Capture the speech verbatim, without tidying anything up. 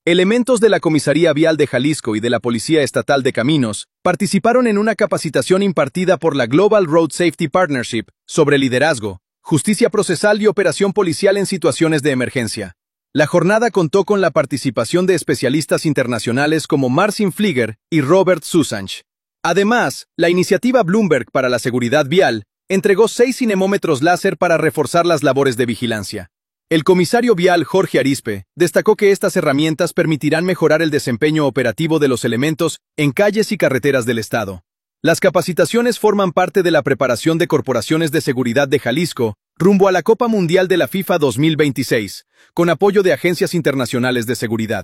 Elementos de la Comisaría Vial de Jalisco y de la Policía Estatal de Caminos participaron en una capacitación impartida por la Global Road Safety Partnership sobre liderazgo, justicia procesal y operación policial en situaciones de emergencia. La jornada contó con la participación de especialistas internacionales como Marcin Flieger y Robert Susanch. Además, la iniciativa Bloomberg para la Seguridad Vial entregó seis cinemómetros láser para reforzar las labores de vigilancia. El comisario vial Jorge Arispe destacó que estas herramientas permitirán mejorar el desempeño operativo de los elementos en calles y carreteras del estado. Las capacitaciones forman parte de la preparación de corporaciones de seguridad de Jalisco rumbo a la Copa Mundial de la FIFA dos mil veintiséis, con apoyo de agencias internacionales de seguridad.